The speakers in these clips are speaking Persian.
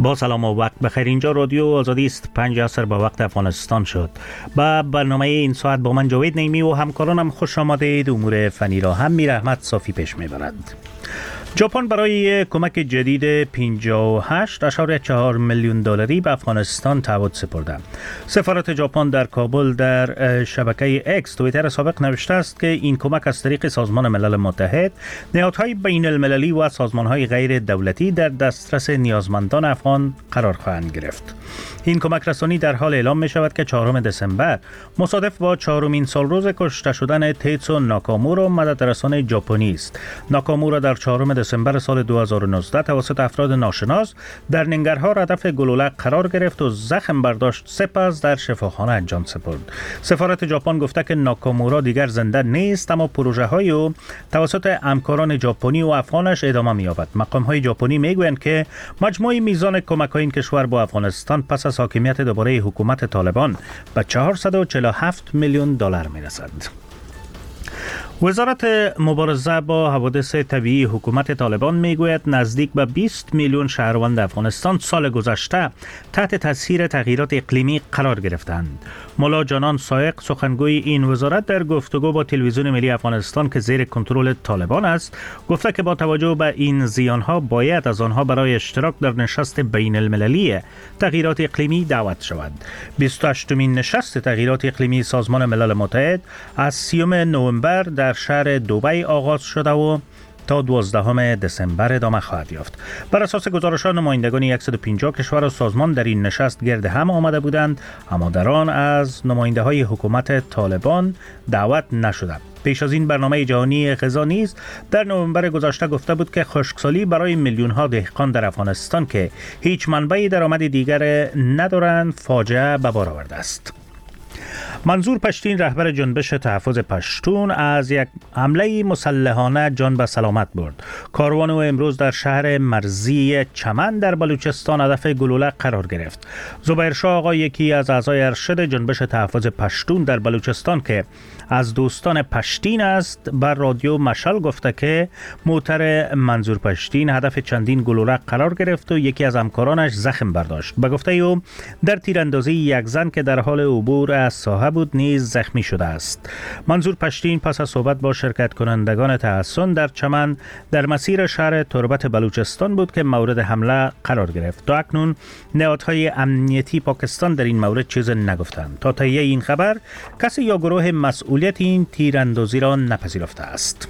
با سلام و وقت بخیر. اینجا رادیو آزادی است. 5 عصر به وقت افغانستان شد. با برنامه این ساعت با من جاوید نیمی و همکارانم خوش آمدید. امور فنی را هم میر احمد صافی پیش میبرند. ژاپن برای کمک جدید 58.4 میلیون دلاری به افغانستان تعهد سپرده. سفارت ژاپن در کابل در شبکه اکس توییتر سابق نوشته است که این کمک از طریق سازمان ملل متحد، نهادهای بین المللی و سازمانهای غیر دولتی در دسترس نیازمندان افغان قرار خواهند گرفت. این کمک رسانی در حال اعلام می شود که 4 دسامبر مصادف با 4مین سالروز کشته شدن تیتسو ناکامورا مددرسان ژاپنی است. ناکامورا در 4 دسامبر سال 2019 توسط افراد ناشناس در ننگرهار هدف گلوله قرار گرفت و زخم برداشت، سپس در شفاخانه جان سپرد. سفارت ژاپن گفته که ناکامورا دیگر زنده نیست، اما پروژه های او توسط همکاران ژاپنی و افغانش ادامه می‌یابد. مقام های ژاپنی میگویند که مجموع میزان کمک های این کشور با افغانستان پس از حاکمیت دوباره حکومت طالبان به 447 میلیون دلار میرسد. وزارت مبارزه با حوادث طبیعی حکومت طالبان میگوید نزدیک به 20 میلیون شهروند افغانستان سال گذشته تحت تاثیر تغییرات اقلیمی قرار گرفتند. مولا جانان سایق سخنگوی این وزارت در گفتگو با تلویزیون ملی افغانستان که زیر کنترل طالبان است گفته که با توجه به این زیانها باید از آنها برای اشتراک در نشست بین المللی تغییرات اقلیمی دعوت شود. 28مین نشست تغییرات اقلیمی سازمان ملل متحد از 30 نوامبر در شهر دبی آغاز شده و تا 12 دسامبر ادامه خواهد یافت. بر اساس گزارش‌ها نمایندگان 150 کشور و سازمان در این نشست گرد هم آمده بودند، اما در آن از نماینده‌های حکومت طالبان دعوت نشده. پیش از این برنامه جهانی غذا نیز در نوامبر گذشته گفته بود که خشکسالی برای میلیون‌ها دهقان در افغانستان که هیچ منبع درآمد دیگر ندارند فاجعه به بار آورده است. منظور پشتین رهبر جنبش تحفظ پشتون از یک حمله مسلحانه جان به سلامت برد. کاروان او امروز در شهر مرزی چمن در بلوچستان هدف گلوله قرار گرفت. زبیر شاه آقا، یکی از اعضای ارشد جنبش تحفظ پشتون در بلوچستان که از دوستان پشتین است، بر رادیو مشعل گفته که موتر منظور پشتین هدف چندین گلوله قرار گرفت و یکی از همکارانش زخم برداشت. به گفته او در تیراندازی یک زن که در حال عبور از ساحه بود نیز زخمی شده است. منظور پشتین پس از صحبت با شرکت کنندگان تحصن در چمن در مسیر شهر تربت بلوچستان بود که مورد حمله قرار گرفت. تا اکنون نهادهای امنیتی پاکستان در این مورد چیز نگفتند. تا تهیه این خبر کسی یا گروه مسئولیت این تیراندازی را نپذیرفته است.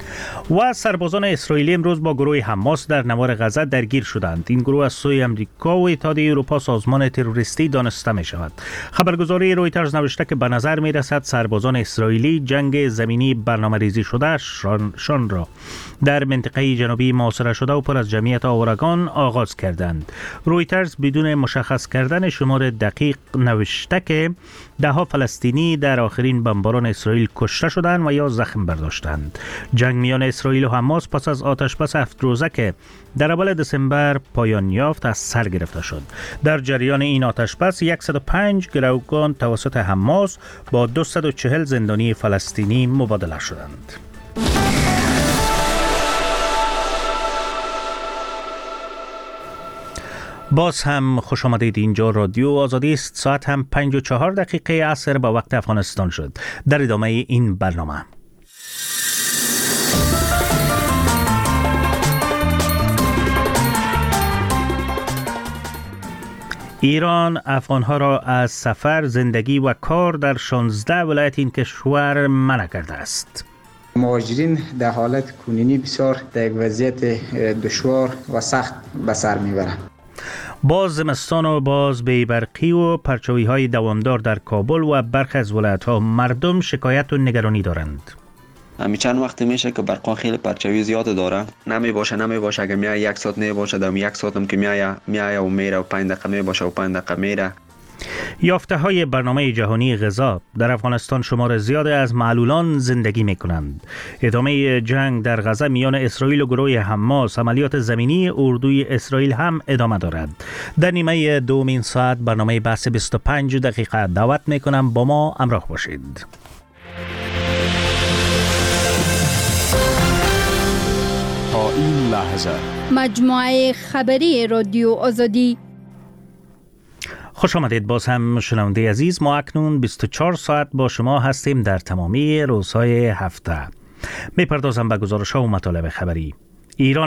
و سربازان اسرائیلی امروز با گروه حماس در نوار غزه درگیر شدند. این گروه از سوی امریکا و اتحادیه اروپا سازمان تروریستی دانسته می شود. خبرگزاری رویترز نوشته که به نظر می رسد سربازان اسرائیلی جنگ زمینی برنامه ریزی شده شان را در منطقه جنوبی محاصره شده و پر از جمعیت آوارگان آغاز کردند. رویترز بدون مشخص کردن شمار دقیق نوشته که دهها فلسطینی در آخرین بمباران اسرائیل کشته شدند و یا زخم برداشتند. جنگ میان اسرائیل و حماس پس از آتشبس 7 روزه که در اول دسامبر پایان یافت از سر گرفته شد. در جریان این آتشبس 105 گروگان توسط حماس با 240 زندانی فلسطینی مبادله شدند. باز هم خوش آمدید. اینجا رادیو آزادی است. ساعت هم 5:04 عصر به وقت افغانستان شد. در ادامه این برنامه ایران افغانها را از سفر، زندگی و کار در 16 ولایت این کشور منع کرده است. مهاجرین در حالت کنونی بسیار در یک وضعیت دشوار و سخت به سر میبرند. باز زمستان و باز بی‌برقی و پرچاوی های دوامدار در کابل و برخی از ولایت ها، مردم شکایت و نگرانی دارند. همین چند وقت میشه که برقا خیلی پرچاوی زیاد داره، نمی باشه اگه میای 1 ساعت نه باشه، در 1 ساعت هم که میای و میره و 5 دقیقه میباشه و 5 دقیقه میره. یافته های برنامه جهانی غذا در افغانستان شمار زیاد از معلولان زندگی می کنند. ادامه جنگ در غزه میان اسرائیل و گروه حماس، عملیات زمینی اردوی اسرائیل هم ادامه دارد. در نیمه دومین ساعت برنامه بحث 25 دقیقه دعوت می کنم، با ما همراه باشید. تا این لحظه. مجموعه خبری رادیو آزادی. خوش آمدید باز هم شنونده عزیز. ما اکنون 24 ساعت با شما هستیم در تمامی روزهای هفته. میپردازم به گزارش‌ها و مطالب خبری. ایران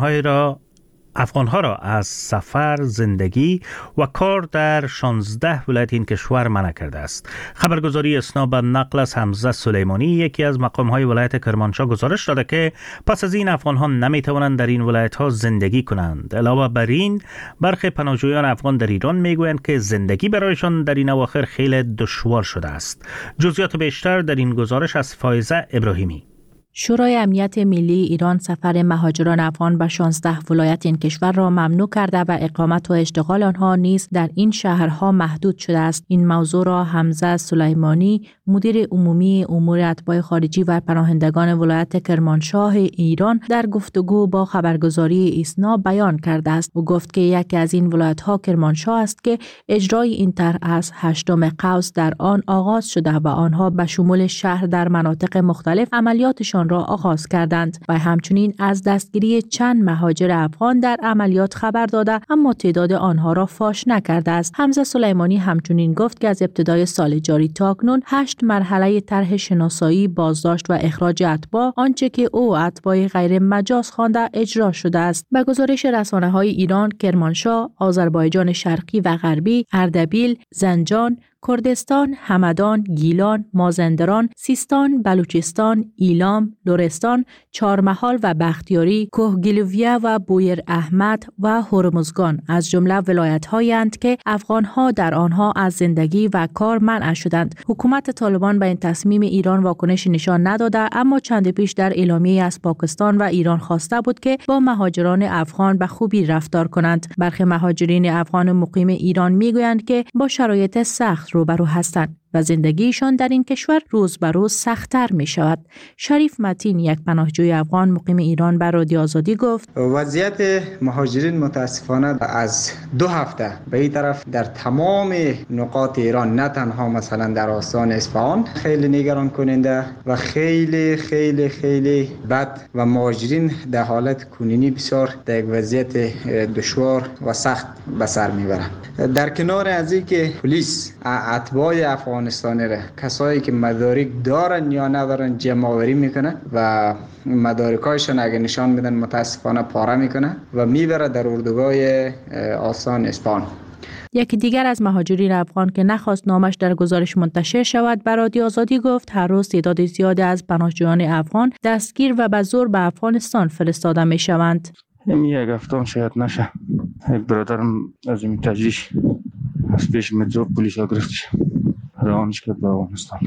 افغانها را از سفر، زندگی و کار در 16 ولایت این کشور منع کرده است. خبرگزاری اسنا به نقل از حمزه سلیمانی، یکی از مقام‌های ولایت کرمانشاه، گزارش داده که پس از این افغان‌ها نمی‌توانند در این ولایت‌ها زندگی کنند. علاوه بر این، برخی پناهجویان افغان در ایران میگویند که زندگی برایشان در این اواخر خیلی دشوار شده است. جزئیات بیشتر در این گزارش از فایزه ابراهیمی. شورای امنیت ملی ایران سفر مهاجران افغان به 16 ولایت این کشور را ممنوع کرده و اقامت و اشتغال آنها نیز در این شهرها محدود شده است. این موضوع را حمزه سلیمانی، مدیر عمومی امور اتباع خارجی و پناهندگان ولایت کرمانشاه ایران، در گفتگو با خبرگزاری ایسنا بیان کرده است. او گفت که یکی از این ولایت‌ها کرمانشاه است که اجرای این طرح از 8 قوس در آن آغاز شده و آنها به شمول شهر در مناطق مختلف عملیاتشان را آغاز کردند و همچنین از دستگیری چند مهاجر افغان در عملیات خبر داده، اما تعداد آنها را فاش نکرده است. حمزه سلیمانی همچنین گفت که از ابتدای سال جاری تا اکنون 8 مرحله طرح شناسایی، بازداشت و اخراج اتباع، آنچه که او اتباع غیر مجاز خوانده، اجرا شده است. به گزارش رسانه‌های ایران، کرمانشاه، آذربایجان شرقی و غربی، اردبیل، زنجان، کردستان، همدان، گیلان، مازندران، سیستان، بلوچستان، ایلام، لرستان، چهارمحال و بختیاری، کوهگیلویه و بویر احمد و هرمزگان از جمله ولایت‌هایند که افغان‌ها در آنها از زندگی و کار منع شدند. حکومت طالبان به این تصمیم ایران واکنش نشان نداده، اما چند پیش در اعلامیه از پاکستان و ایران خواسته بود که با مهاجران افغان به خوبی رفتار کنند. برخی مهاجرین افغان مقیم ایران میگویند که با شرایط سخت روبرو هستند و زندگیشان در این کشور روز به روز سخت‌تر می شود. شریف متین، یک پناهجوی افغان مقیم ایران، بر رادیو آزادی گفت وضعیت مهاجرین متاسفانه از 2 هفته به این طرف در تمام نقاط ایران، نه تنها مثلا در آستان اصفهان، خیلی نگران کننده و خیلی خیلی خیلی بد و مهاجرین در حالت کنونی بسیار در یک وضعیت دشوار و سخت به سر میبرند. در کنار از این که پلیس اتباع افغانستانی را، کسایی که مدارک دارن یا ندارن، جمع آوری میکنه و مدارکایشان اگه نشان میدن متاسفانه پاره میکنه و میبره در اردوگاه آستان اصفهان. یکی دیگر از مهاجرین افغان که نخواست نامش در گزارش منتشر شود، بر رادیو آزادی گفت هر روز تعداد زیادی از پناهجویان افغان دستگیر و به زور به افغانستان فرستاده میشوند. یک هفته شاید نشه. یک برادرم از این تجریش از پیش مترو پلیس ها گرفتش، روانش کرد به افغانستان.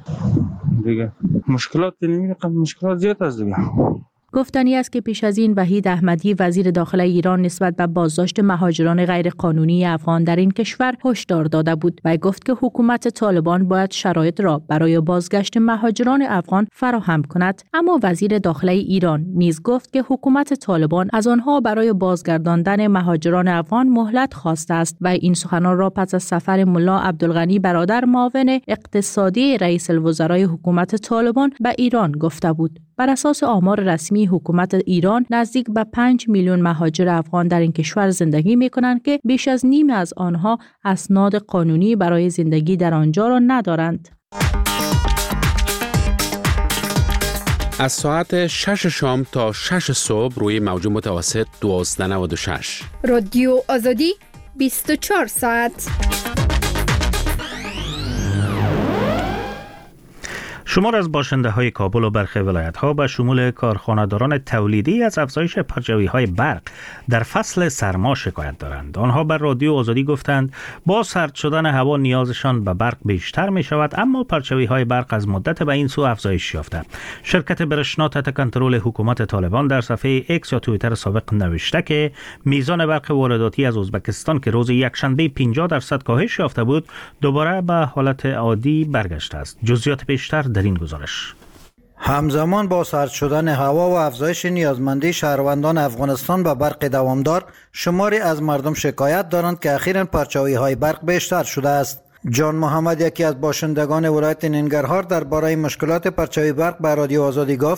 دیگه مشکلات مشکلات زیاد است دیگه. گفتنی است که پیش از این وحید احمدی، وزیر داخله ایران، نسبت به بازداشت مهاجران غیرقانونی افغان در این کشور هشدار داده بود و گفت که حکومت طالبان باید شرایط را برای بازگشت مهاجران افغان فراهم کند. اما وزیر داخله ایران نیز گفت که حکومت طالبان از آنها برای بازگرداندن مهاجران افغان مهلت خواسته است و این سخنان را پس از سفر ملا عبدالغنی برادر، معاون اقتصادی رئیس الوزرای حکومت طالبان، به ایران گفته بود. بر اساس آمار رسمی حکومت ایران، نزدیک به 5 میلیون مهاجر افغان در این کشور زندگی می‌کنند که بیش از نیم از آنها اسناد قانونی برای زندگی در آنجا را ندارند. از ساعت 6 شام تا 6 صبح روی موج متوسط 1296. رادیو آزادی 24 ساعت. شمار از باشنده های کابل و برخی ولایت ها به شمول کارخانه‌داران تولیدی از افزایش پرچاوی های برق در فصل سرما شکایت دارند. آنها بر رادیو آزادی گفتند با سرد شدن هوا نیازشان به برق بیشتر می شود، اما پرچاوی های برق از مدت به این سو افزایش یافته. شرکت برشنا تحت کنترل حکومت طالبان در صفحه ایکس یا توییتر سابق نوشته که میزان برق وارداتی از ازبکستان که روز یکشنبه 50% کاهش یافته بود، دوباره به حالت عادی برگشته است. جزئیات بیشتر در این گزارش. همزمان با سرد شدن هوا و افزایش نیازمندی شهروندان افغانستان به برق دوامدار، شماری از مردم شکایت دارند که اخیراً پرچاوی های برق بیشتر شده است. جان محمد، یکی از باشندگان ولایت ننگرهار، درباره مشکلات پرچاوی برق به رادیو آزادی گفت: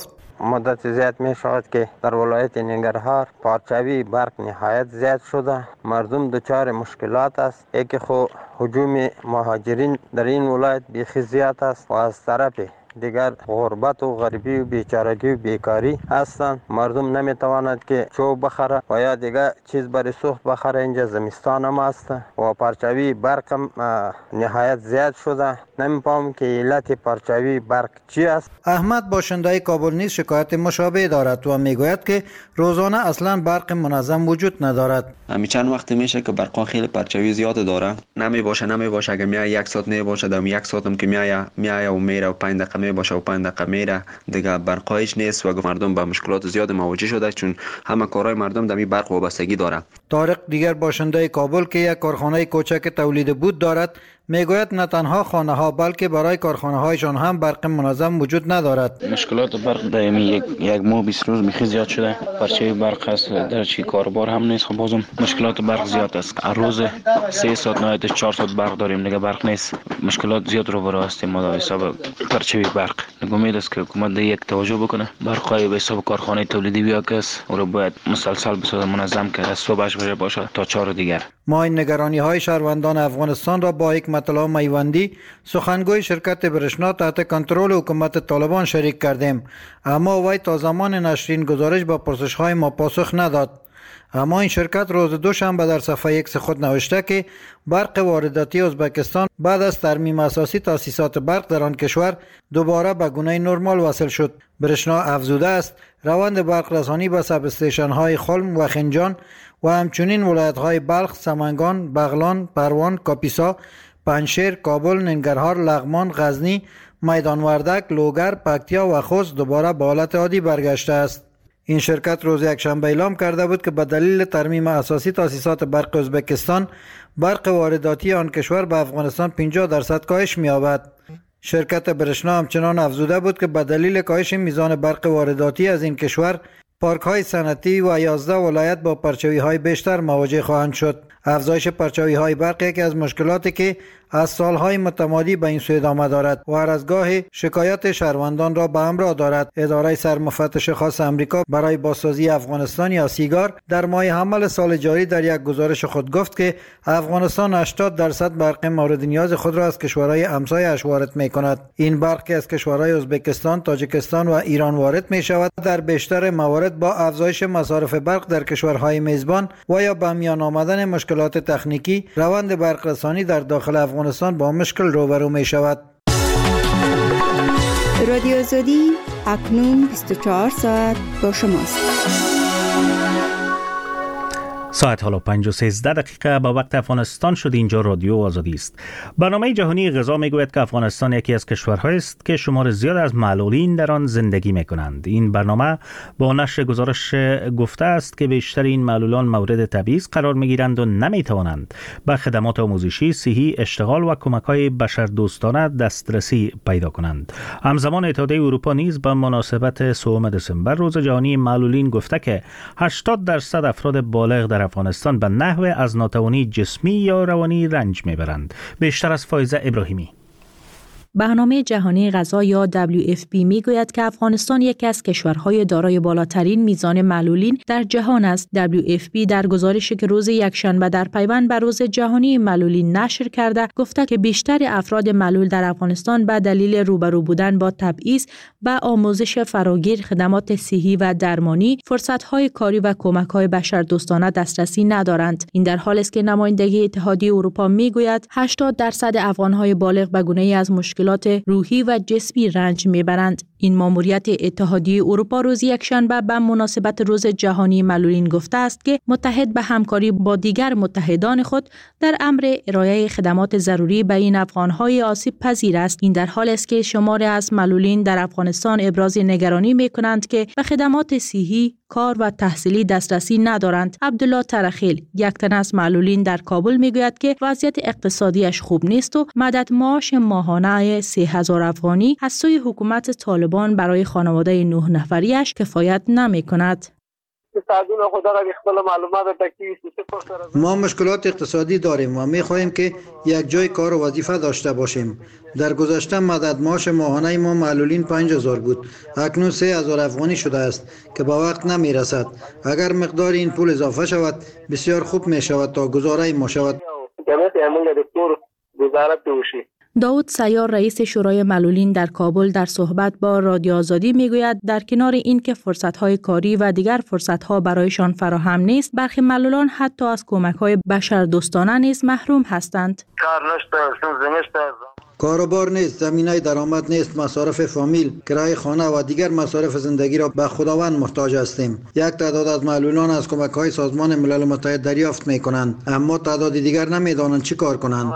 مدت زیاد می شود که در ولایت ننگرهار پارچوی برق نهایت زیاد شده. مردم دچار مشکلات است. یکی خو هجوم مهاجرین در این ولایت بیخی زیاد است و از طرف دیگر غربت و غریبی و بیچارگی و بیکاری هستند. مردم نمیتواند که چوب بخره و یا دیگر چیز برای سوخت بخره. اینجا زمستان هم است و پرچوی برق هم نهایت زیاد شده. نمیفهمم که علت پرچوی برق چی است. احمد باشنده کابل نیز شکایت مشابه دارد و میگوید که روزانه اصلا برق منظم وجود ندارد. همین چند وقت میشه که برق خیلی پرچوی زیاد داره. نمی باشه اگه میای یک ساعت نه باشه دم یک ساعت هم که میای و میره و 5 دقیقه می باشه و 5 دقیقه میره دیگه برقایش نیست و مردم با مشکلات زیاد مواجه شده چون همه کارهای مردم دمی برق وابستگی داره. طارق دیگر باشنده کابل که یک کارخانه کوچک تولید بود دارد میگوید نه تنها خانه ها بلکه برای کارخانه هایشان هم برق منظم وجود ندارد. مشکلات برق دائمی یک ماه 20 روز میخی زیاد شده. پرچه برق است در چی کاربار هم نیست. خب بازم مشکلات برق زیاد است. هر روز 3 ساعت نهایتش 4 ساعت برق داریم دیگه برق نیست. مشکلات زیاد رو برای هستیم ما در حساب پرچه برق. امید است که حکومت یک توجه بکنه. برقای به حساب کارخانه تولیدی بیا کس او رو باید مسلسل بسازه منظم که از صبح 8 بجه باشه تا 4 دیگر. ما این نگرانی های شهروندان افغانستان را با یک مطلع میوندی سخنگوی شرکت برشنا تحت کنترل حکومت طالبان شریک کردیم، اما وی تا زمان نشرین گزارش با پرسش های ما پاسخ نداد. اما این شرکت روز دوشنبه در صفحه ایکس خود نوشته که برق وارداتی ازبکستان بعد از ترمیم اساسی تاسیسات برق در آن کشور دوباره به گونه نرمال وصل شد. برشنا افزوده است روند برق رسانی به سب استیشن های خلم و خنجان و همچنین ولایت های بلخ، سمنگان، بغلان، پروان، کاپیسا، پنشیر، کابل، ننگرهار، لغمان، غزنی، میدان وردک، لوگر، پکتیا و خوست دوباره به حالت عادی برگشته است. این شرکت روز یکشنبه اعلام کرده بود که به دلیل ترمیم اساسی تاسیسات برق ازبکستان برق وارداتی آن کشور به افغانستان 50% کاهش می‌یابد. شرکت برشنا همچنان افزوده بود که به دلیل کاهش میزان برق وارداتی از این کشور پارک های صنعتی و 11 ولایت با پرچوی های بیشتر مواجه خواهند شد. افزایش پرچوی های برق یکی از مشکلاتی که از سالهای متمادی به این سو ادامه دارد و هر از گاه شکایت شهروندان را به همراه دارد. اداره سرمفتش خاص امریکا برای بازسازی افغانستان یا سیگار در ماه حمل سال جاری در یک گزارش خود گفت که افغانستان 80% برق مورد نیاز خود را از کشورهای همسایه‌اش وارد می‌کند. این برق که از کشورهای ازبکستان، تاجیکستان و ایران وارد می‌شود در بیشتر موارد با افزایش مصارف برق در کشورهای میزبان و یا به میان آمدن مشکلات تکنیکی روند برق رسانی در داخل افغانستان با مشکل روبرو می شود. رادیو آزادی اکنون 24 ساعت با شماست. ساعت حالا 5:13 با وقت افغانستان شد. اینجا رادیو آزادی است. برنامه جهانی غذا میگوید که افغانستان یکی از کشورهایی است که شمار زیاد از معلولین در آن زندگی میکنند. این برنامه با نشر گزارش گفته است که بیشتر این معلولان مورد تبعیض قرار میگیرند و نمیتوانند به خدمات آموزشی، صحی، اشتغال و کمک‌های بشردوستانه دسترسی پیدا کنند. همزمان اتحادیه اروپا نیز به مناسبت 3 دسامبر روز جهانی معلولین گفته که 80% افراد بالغ در افغانستان به نحو از ناتوانی جسمی یا روانی رنج میبرند. بیشتر از فایزه ابراهیمی. برنامه جهانی غذا یا WFP میگوید که افغانستان یکی از کشورهای دارای بالاترین میزان معلولین در جهان است. WFP در گزارشی که روز یکشنبه در پیوند به روز جهانی معلولین نشر کرده گفته که بیشتر افراد معلول در افغانستان به دلیل روبرو بودن با تبعیض به آموزش فراگیر، خدمات صحی و درمانی، فرصت‌های کاری و کمک‌های بشردوستانه دسترسی ندارند. این در حالی است که نمایندگی اتحادیه اروپا میگوید 80% افغان‌های بالغ به گونه‌ای از مشکلات روحی و جسمی رنج میبرند. این ماموریت اتحادیه اروپا روز یکشنبه به مناسبت روز جهانی معلولین گفته است که متحد به همکاری با دیگر متحدان خود در امر ارائه خدمات ضروری به این افغان‌های آسیب پذیر است. این در حالی است که شماری از معلولین در افغانستان ابراز نگرانی می‌کنند که به خدمات صحی، کار و تحصیلی دسترسی ندارند. عبدالله ترخیل، یک تن از معلولین در کابل میگوید که وضعیت اقتصادیش خوب نیست و مدد معاش ماهانه 3000 افغانی از سوی حکومت طالبان برای خانواده 9 نفریش کفایت نمی‌کند. اقتصادونه خود را خپل معلومات تکلیف ما مشکلات اقتصادی داریم و می‌خواهیم که یک جای کار و وظیفه داشته باشیم. در گذشته مدد معاش ماهانه ما معلولین 5000 بود. اکنون 3000 افغانی شده است که با وقت نمی‌رسد. اگر مقدار این پول اضافه شود بسیار خوب می‌شود تا گزاره ما شود. داود سیار رئیس شورای معلولین در کابل در صحبت با رادیو آزادی میگوید در کنار این که فرصت‌های کاری و دیگر فرصت‌ها برایشان فراهم نیست، برخی معلولان حتی از کمک‌های بشردوستانه نیز محروم هستند. کاروبار نیست، زمینه درآمد نیست، مصارف فامیل، کرایه خانه و دیگر مصارف زندگی را به خداوند محتاج هستیم. یک تعداد از معلولان از کمک‌های سازمان ملل متحد دریافت می‌کنند، اما تعداد دیگر نمی‌دانند چی کار کنند.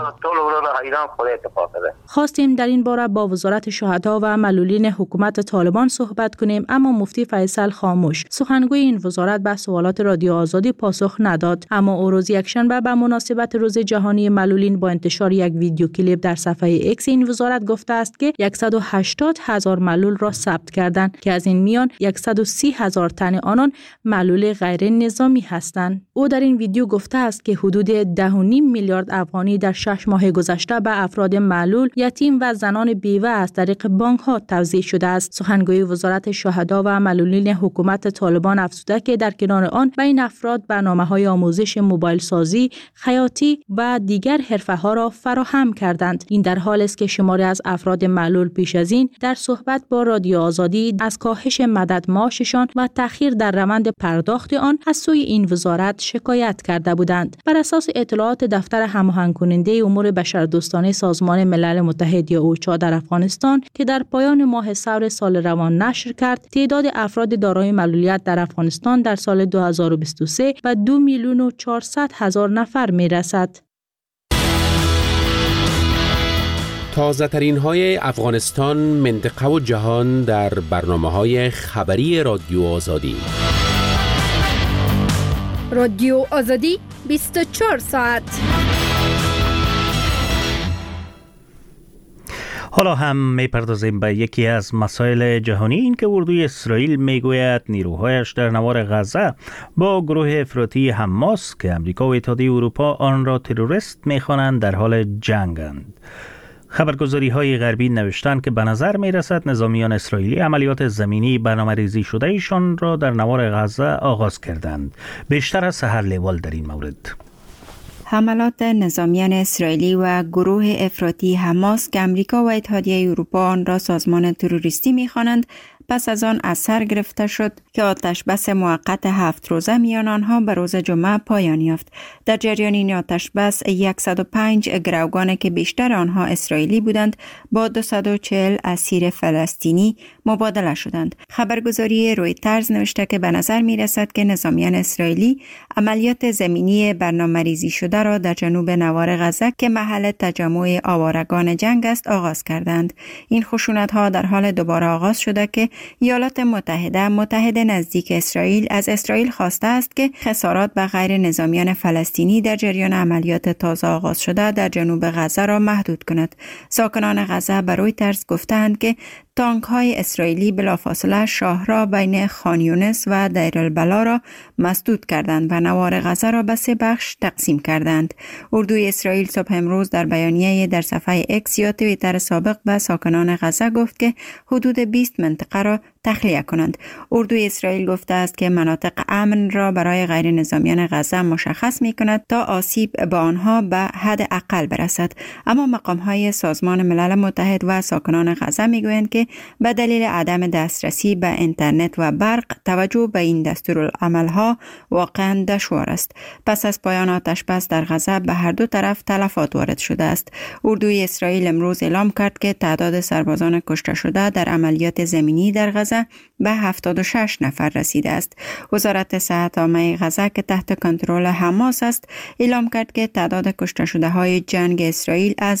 خواستیم در این باره با وزارت شهدا و معلولین حکومت طالبان صحبت کنیم، اما مفتی فیصل خاموش، سخنگوی این وزارت، به سوالات رادیو آزادی پاسخ نداد. اما او روز یکشنبه به مناسبت روز جهانی معلولین با انتشار یک ویدیو کلیپ در صفحه ایکس این وزارت گفته است که 180,000 معلول را ثبت کردند که از این میان 130,000 تن آنان معلول غیر نظامی هستند. او در این ویدیو گفته است که حدود 10.5 میلیارد افغانی در 6 ماه گذشته به افراد معلول، یتیم و زنان بیوه از طریق بانک‌ها توزیع شده است. سخنگوی وزارت شهدا و معلولین حکومت طالبان افزوده که در کنار آن به این افراد برنامه‌های آموزش موبایل سازی، خیاطی و دیگر حرفه‌ها را فراهم کردند. این در حالی است که شماری از افراد معلول پیش از این در صحبت با رادیو آزادی از کاهش مدد معاششان و تأخیر در روند پرداخت آن از سوی این وزارت شکایت کرده بودند. بر اساس اطلاعات دفتر هماهنگ کننده امور بشردوستانه سازمان ملل متحد یا اوچا در افغانستان که در پایان ماه ثور سال روان نشر کرد، تعداد افراد دارای معلولیت در افغانستان در سال 2023 به 2,400,000 نفر میرسد. تازه ترین های افغانستان، منطقه و جهان در برنامه‌های خبری رادیو آزادی. رادیو آزادی 24 ساعت. حالا هم میپردازیم به یکی از مسائل جهانی، این که اردوی اسرائیل میگوید نیروهایش در نوار غزه با گروه افراطی حماس که امریکا و اتحادیه اروپا آن را تروریست میخوانند در حال جنگند. خبرگزاری های غربی نوشتند که به نظر می رسد نظامیان اسرائیلی عملیات زمینی برنامه‌ریزی شده ایشان را در نوار غزه آغاز کردند. بیشتر از سحر لیوال در این مورد. حملات نظامیان اسرائیلی و گروه افراطی حماس که امریکا و اتحادیه اروپا آن را سازمان تروریستی می‌خوانند، پس از آن از سر گرفته شد که آتش بس موقت 7 روزه میان آنها به روز جمعه پایان یافت. در جریان این آتش بس 105 گروگان که بیشتر آنها اسرائیلی بودند با 240 اسیر فلسطینی مبادله شدند. خبرگزاری رویترز نوشته که به نظر می رسد که نظامیان اسرائیلی عملیات زمینی برنامه‌ریزی شده را در جنوب نوار غزه که محل تجمع آوارگان جنگ است آغاز کردند. این خشونت‌ها در حال دوباره آغاز شده که ایالات متحده متحد نزدیک اسرائیل از اسرائیل خواسته است که خسارات به غیر نظامیان فلسطینی در جریان عملیات تازه آغاز شده در جنوب غزه را محدود کند. ساکنان غزه به رویترز گفتند که تانک‌های اسرائیلی بلافاصله شاهراه بین خان یونس و دیر البلا را مسدود کردند و نوار غزه را به 3 بخش تقسیم کردند. اردوی اسرائیل صبح امروز در بیانیه در صفحه اکس یا توییتر سابق به ساکنان غزه گفت که حدود 20 منطقه را تخلیه کنند. اردوی اسرائیل گفته است که مناطق امن را برای غیر نظامیان غزه مشخص می کند تا آسیب به آنها به حد اقل برسد. اما مقام‌های سازمان ملل متحد و ساکنان غزه می گویند که به دلیل عدم دسترسی به اینترنت و برق توجه به این دستورالعمل‌ها واقعا دشوار است. پس از پایان آتش بس در غزه به هر دو طرف تلفات وارد شده است. اردوی اسرائیل امروز اعلام کرد که تعداد سربازان کشته شده در عملیات زمینی در غزه به 76 نفر رسیده است. وزارت صحت عامه غزه که تحت کنترل حماس است اعلام کرد که تعداد کشته شده های جنگ اسرائیل از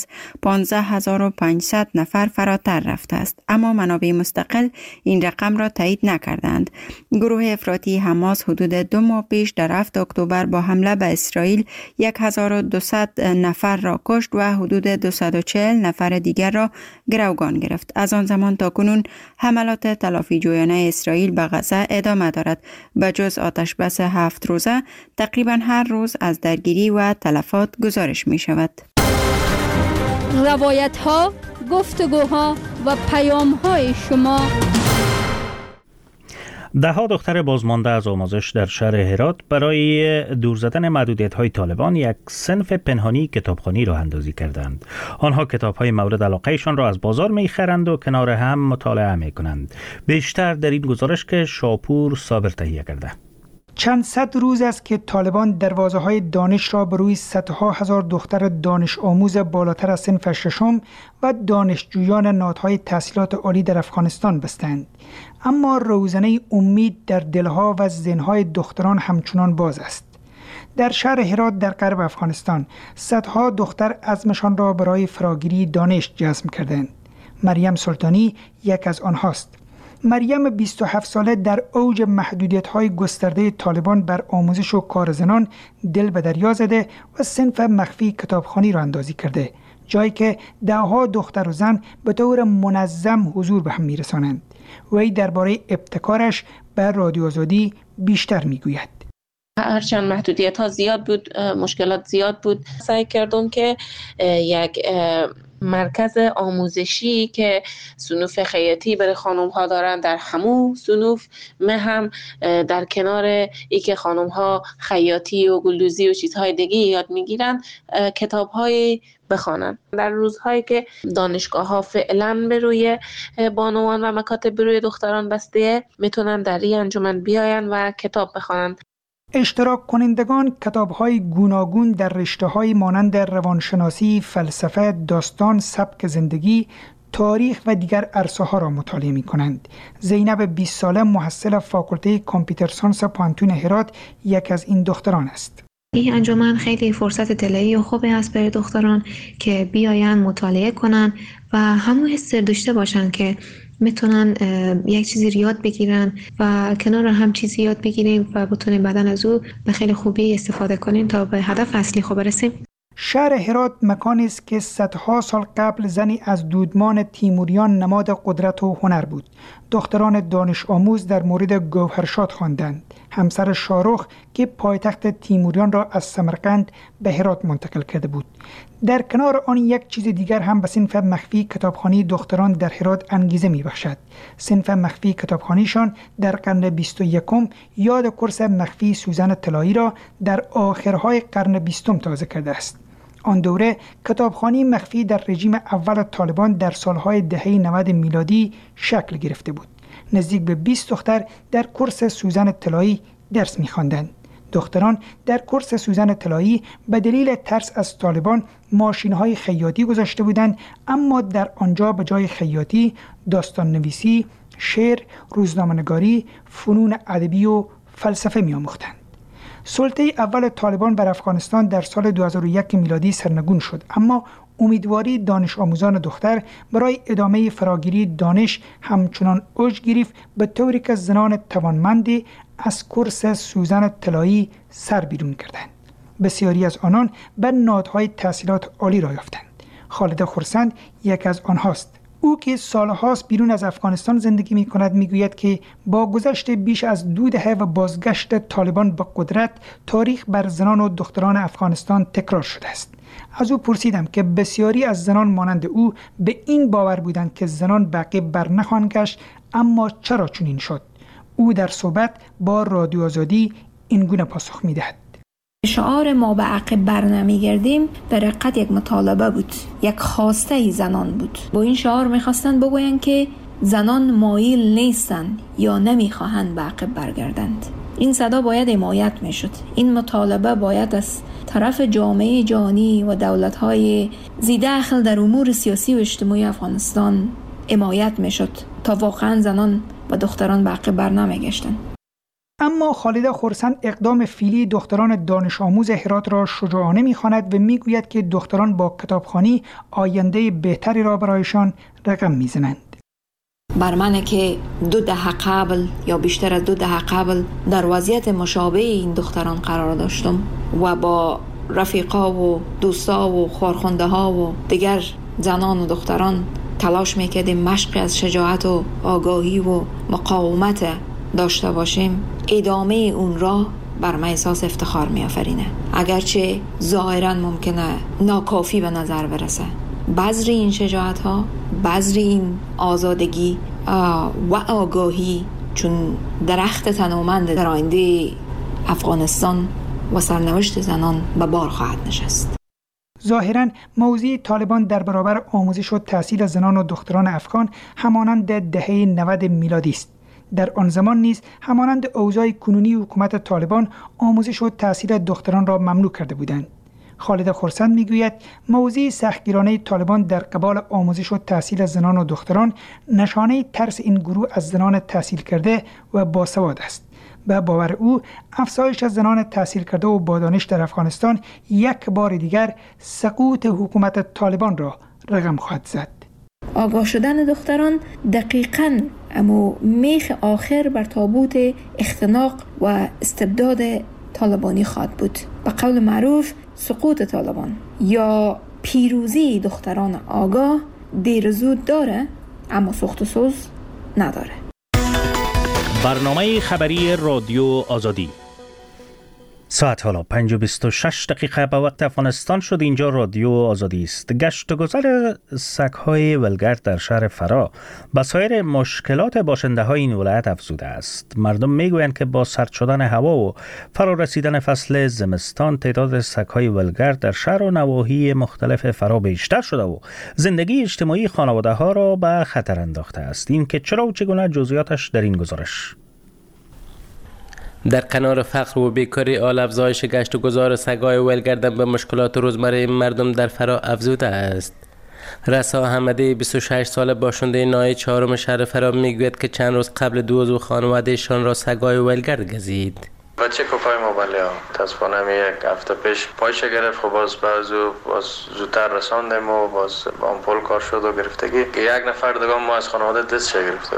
15500 نفر فراتر رفته است، اما منابع مستقل این رقم را تایید نکردند. گروه افراطی حماس حدود 2 ماه پیش در 7 اکتبر با حمله به اسرائیل 1200 نفر را کشت و حدود 240 نفر دیگر را گروگان گرفت. از آن زمان تا کنون حملات تلافی جویانه اسرائیل به غزه ادامه دارد. به جز آتش بس 7 روزه، تقریبا هر روز از درگیری و تلفات گزارش می شود. روایت ها، گفتگوها و پیام های شما. ده‌ها دختر بازمانده از آموزش در شهر هرات برای دور زدن محدودیت‌های طالبان یک صنف پنهانی کتابخوانی راه اندازی کردند. آنها کتاب‌های مورد علاقه‌شان را از بازار می‌خرند و کنار هم مطالعه می‌کنند. بیشتر در این گزارش که شاپور صابر تهیه کرده. چند صد روز است که طالبان دروازه‌های دانش را به روی صدها هزار دختر دانش آموز بالاتر از صنف ششم و دانشجویان نهادهای تحصیلات عالی در افغانستان بستند. اما روزنه امید در دلها و ذهن‌های دختران همچنان باز است. در شهر هرات در غرب افغانستان صدها دختر عزمشان را برای فراگیری دانش جزم کردند. مریم سلطانی یک از آنهاست. مریم 27 ساله در اوج محدودیت‌های گسترده طالبان بر آموزش و کار زنان دل به دریا زده و صنف مخفی کتابخوانی را اندازی کرده، جایی که ده‌ها دختر و زن به طور منظم حضور به هم می‌رسانند. وی درباره ابتکارش به رادیو آزادی بیشتر می‌گوید. هرچند محدودیت ها زیاد بود، مشکلات زیاد بود، سعی کردم که یک مرکز آموزشی که صنوف خیاطی برای خانم ها دارن در همون صنوف هم در کنار ای که خانم ها خیاطی و گلدوزی و چیزهای دیگه یاد میگیرن کتاب های بخوانن. در روزهایی که دانشگاه ها فعلا به روی بانوان و مکاتب به روی دختران بسته، میتونن در این انجمن بیاین و کتاب بخوانن. اشتراک کنندگان کتاب‌های گوناگون در رشته‌های مانند روانشناسی، فلسفه، داستان، سبک زندگی، تاریخ و دیگر عرصه‌ها را مطالعه می‌کنند. زینب 20 ساله محصل فاکولته کامپیوتر ساینس پانتون هرات یک از این دختران است. این انجمن خیلی فرصت طلایی و خوبی است برای دختران که بیاین مطالعه کنن و همون حس داشته باشن که میتونن یک چیزی یاد بگیرن و کنار هم چیزی یاد بگیریم و بتونیم بعداً از او به خیلی خوبی استفاده کنیم تا به هدف اصلی خود برسیم. شهر هرات مکانی است که صدها سال قبل زنی از دودمان تیموریان نماد قدرت و هنر بود. دختران دانش آموز در مورد گوهرشاد خواندند، همسر شاهرخ که پایتخت تیموریان را از سمرقند به هرات منتقل کرده بود. در کنار آن یک چیز دیگر هم به صنف مخفی کتابخوانی دختران در هرات انگیزه می‌بخشد. صنف مخفی کتابخوانیشان در قرن 21 یاد کورس مخفی سوزن طلایی را در آخرهای قرن 20 تازه کرده است. آن دوره کتابخوانی مخفی در رژیم اول طالبان در سالهای دهه 90 میلادی شکل گرفته بود. نزدیک به 20 دختر در کورس سوزن طلایی درس می‌خواندند. دختران در کورس سوزن طلایی به دلیل ترس از طالبان ماشین‌های خیاطی گذاشته بودند، اما در آنجا به جای خیاطی داستان نویسی، شعر، روزنامه‌نگاری، فنون ادبی و فلسفه می‌آموختند. سلطه اول طالبان بر افغانستان در سال 2001 میلادی سرنگون شد، اما امیدواری دانش آموزان دختر برای ادامه فراگیری دانش همچنان اوج گرفت، به طوری که زنان توانمندی از کورس سوزن طلایی سر بیرون کردند. بسیاری از آنان به نهادهای تحصیلات عالی را یافتند. خالد خرسند یک از آنهاست. او که سالهاست بیرون از افغانستان زندگی می کند میگوید که با گذشت بیش از 2 دهه و بازگشت طالبان به قدرت، تاریخ بر زنان و دختران افغانستان تکرار شده است. از او پرسیدم که بسیاری از زنان مانند او به این باور بودند که زنان به عقب برنخواهند گشت، اما چرا چنین شد؟ او در صحبت با رادیو آزادی این گونه پاسخ می‌دهد: شعار ما به عقب برنمیگردیم در حقیقت یک مطالبه بود، یک خواسته زنان بود. با این شعار میخواستند بگویند که زنان مایل نیستند یا نمیخواهند به عقب برگردند. این صدا باید حمایت میشد. این مطالبه باید از طرف جامعه جهانی و دولت‌های ذی دخل در امور سیاسی و اجتماعی افغانستان حمایت میشد تا واقعا زنان و دختران به عقب برنمیگشتند. اما خالد خرسند اقدام فعلی دختران دانش آموز هرات را شجاعانه می‌خواند و میگوید که دختران با کتابخوانی آینده بهتری را برایشان رقم میزنند. بر من که 2 دهه قبل یا بیشتر از 2 دهه قبل در وضعیت مشابه این دختران قرار داشتم و با رفیقا و دوستا و خارخونده ها و دیگر زنان و دختران تلاش میکردیم مشقی از شجاعت و آگاهی و مقاومت داشته باشیم، ادامه اون را بر من احساس افتخار می‌آفرینه. اگرچه ظاهراً ممکنه ناکافی به نظر برسه، بذر این شجاعت ها، بذر این آزادگی و آگاهی چون درخت تنومند در آینده افغانستان و سرنوشت زنان به بار خواهد نشست. ظاهراً موضوع طالبان در برابر آموزش و تحصیل زنان و دختران افغان همانند دهه 90 میلادی است. در آن زمان نیز همانند اوضاع کنونی حکومت طالبان آموزش و تحصیل دختران را ممنوع کرده بودند. خالد خرسند میگوید موضوع سختگیرانه طالبان در قبال آموزش و تحصیل زنان و دختران نشانه ترس این گروه از زنان تحصیل کرده و باسواد است. به باور او افزایش زنان تحصیل کرده و با دانش در افغانستان یک بار دیگر سقوط حکومت طالبان را رقم خواهد زد. آگاه شدن دختران دقیقاً اما میخ آخر بر تابوت اختناق و استبداد طالبانی خواهد بود. به قول معروف سقوط طالبان یا پیروزی دختران آگاه دیر زود داره اما سخت و سوز نداره. برنامه خبری رادیو آزادی. ساعت حالا 5:26 به وقت افغانستان شد. اینجا رادیو آزادی است. گشت و گذر سگ‌های ولگرد در شهر فرا با سایر مشکلات باشنده های این ولایت افزوده است. مردم میگویند که با سرد شدن هوا و فرا رسیدن فصل زمستان تعداد سگ‌های ولگرد در شهر و نواحی مختلف فرا بیشتر شده و زندگی اجتماعی خانواده ها را به خطر انداخته است. این که چرا و چگونه جزئیاتش در این گزارش. در کنار فقر و بیکاری آل افزایش گشت و گذار سگ‌های ولگرد به مشکلات روزمره مردم در فرا افزوده است. رسا احمدی 26 ساله باشنده ناحیه 4 شهر فرا میگوید که چند روز قبل دو عضو خانواده‌شان را سگ‌های ولگرد گزید. بچه کوپای موبایل ها تصفانه یک هفته پیش پایش گرفت، خب باز زودتر رساندیم و باز آمپول کار شد و گرفتگی که یک نفر دیگه ما از خانواده دستش گرفته.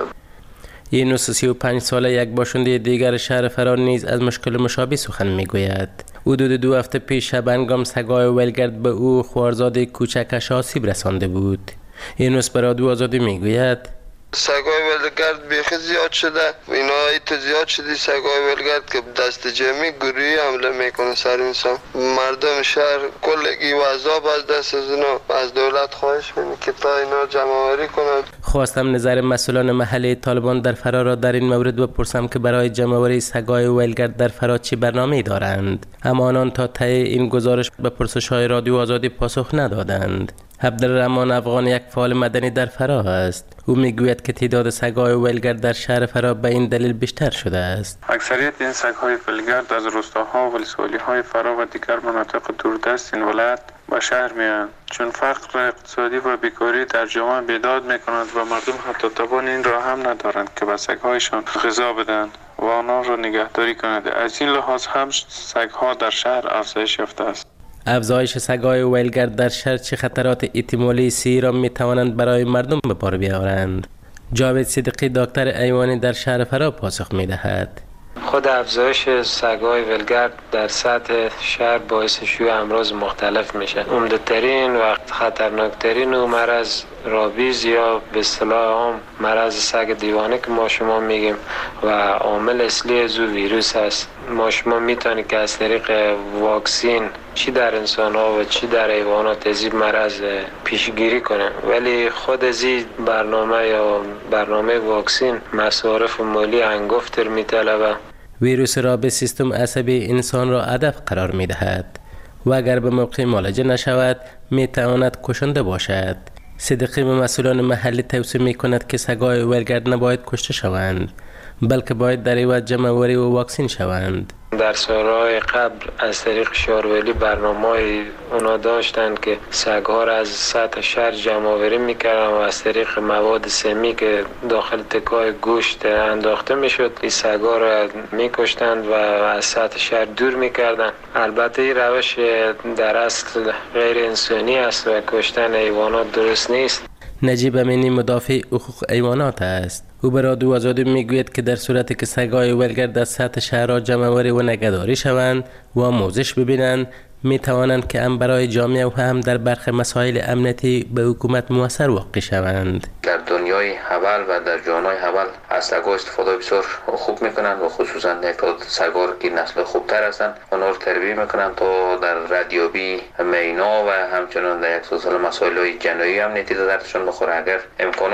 یونس 35 ساله یک باشنده دیگر شهر فرا نیز از مشکل مشابه سخن میگوید. حدود 2 هفته پیش شبنگام سگ‌های ولگرد به او خوارزاد کوچکش آسیب رسانده بود. یونس به رادیو آزادی میگوید سگ‌های ولگرد بیخی زیاد شده، اینا ایت زیاد شدی سگ‌های ولگرد که دست جمعی گروهی حمله میکنه سر انسان. مردم شهر کلگی و عذاب از دست از اینا، از دولت خواهش می‌کنیم که تا اینا جمع‌آوری کنند. خواستم نظر مسئولان محلی طالبان در فرا را در این مورد بپرسم که برای جمع‌آوری سگ‌های ولگرد در فرا چه برنامه‌ای دارند، اما آنان تا ته این گزارش به پرسش‌های رادیو آزادی پاسخ ندادند. عبدالرحمن افغان یک فعال مدنی در فرا است. او میگوید که تعداد سگ‌های ولگرد در شهر فرا به این دلیل بیشتر شده است. اکثریت این سگ‌های ولگرد از روستاها و ولسوالی‌های فرا و دیگر مناطق دوردست این ولایت به شهر میآیند، چون فقر اقتصادی و بیکاری در جامعه بیداد میکنند و مردم حتی توان این را هم ندارند که به سگ‌هایشان غذا بدهند و آنها را نگهداری کنند. از این لحاظ هم سگ‌ها در شهر افزایش یافته است. افزایش سگ‌های ولگرد در شهر چه خطرات احتمالی سیری را میتوانند برای مردم به بار بیاورند؟ جاوید صدیقی دکتر ایوانی در شهر فرا پاسخ میدهد. خود افزایش سگ‌های ولگرد در سطح شهر باعث شیوع امراض مختلف میشه. عمده‌ترین و خطرناکترین و مرض رابیز یا به اصطلاح عام مرض سگ دیوانه که ما شما میگیم و عامل اصلی از ویروس است. ما شما میتونید که از طریق واکسین چی در انسان ها و چی در حیوانات از این مرض پیشگیری کنه، ولی خود از این برنامه واکسین مصارف مالی هنگفتر میطلبه. ویروس رابیز سیستم عصبی انسان را هدف قرار میدهد و اگر به موقع معالجه نشود میتواند کشنده باشد. صدیقی به مسئولان محلی توصیه میکند که سگ‌های ولگرد نباید کشته شوند، بلکه باید در عوض جمع‌آوری و واکسین شوند. در سالهای قبل از طریق شارولی برنامه‌ای اونا داشتن که سگ‌ها را از سطح شهر جمع‌آوری می‌کردن و از طریق مواد سمی که داخل تکه‌های گوشت انداخته می‌شد این سگ‌ها را می‌کشتند و از سطح شهر دور می‌کردند. البته این روش در اصل غیر انسانی است و کشتن حیوانات درست نیست. نجیب امینی مدافع حقوق حیوانات است. او به رادیو آزادی میگوید که در صورتی که سگ‌های ولگرد از سطح شهرها جمع‌آوری و نگهداری شوند و آموزش ببینند می توانند که هم برای جامعه و هم در برخی مسائل امنیتی به حکومت مؤثر واقع شوند. در دنیای حول و در جهانهای حول از سگ‌ها استفاده بسیار خوب میکنند و خصوصا یک سگ‌ها که نسل خوبتر هستند اونها رو تربیت میکنند تا در ردیابی مینا و همچنان در یک سلسله مسائل جنایی امنیتی دردشون بخوره. اگر امکانات